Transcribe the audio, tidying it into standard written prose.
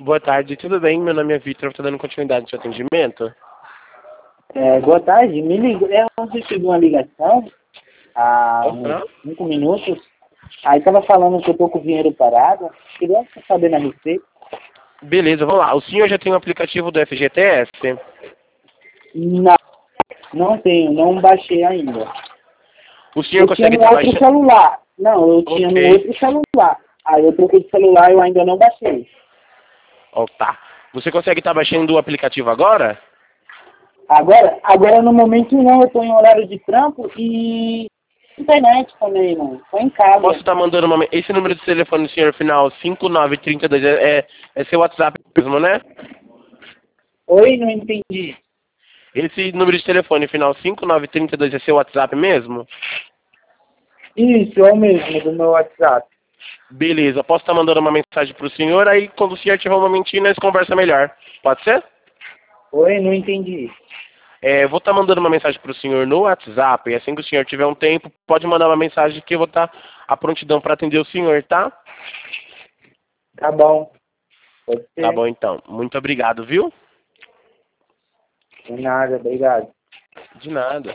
Boa tarde, tudo bem? Meu nome é Vitor, estou dando continuidade no seu atendimento. Boa tarde, me liga. Eu recebi uma ligação há uns Aham. 5 minutos. Aí tava falando que eu tô com o dinheiro parado. Queria saber na receita. Beleza, vamos lá. O senhor já tem o aplicativo do FGTS? Não, não tenho, não baixei ainda. O senhor Eu tinha consegue no estar outro baixando... celular. Não, eu tinha no Ok. outro celular. Aí eu troquei de celular e eu ainda não baixei. Ó, tá. Você consegue estar baixando o aplicativo agora? Agora no momento não, eu tô em horário de trampo e internet também, não. Tô em Posso casa. estar mandando uma... Esse número de telefone do senhor final 5932 é seu WhatsApp mesmo, né? Oi, não entendi. Esse número de telefone final 5932 é seu WhatsApp mesmo? Isso, é o mesmo do meu WhatsApp. Beleza, posso estar mandando uma mensagem para o senhor, aí quando o senhor tiver um momentinho, nós conversa melhor. Pode ser? Oi, não entendi. Vou estar mandando uma mensagem para o senhor no WhatsApp, e assim que o senhor tiver um tempo, pode mandar uma mensagem que eu vou estar à prontidão para atender o senhor, tá? Tá bom. Pode Tá ser. bom então. Muito obrigado, viu? De nada, obrigado. De nada.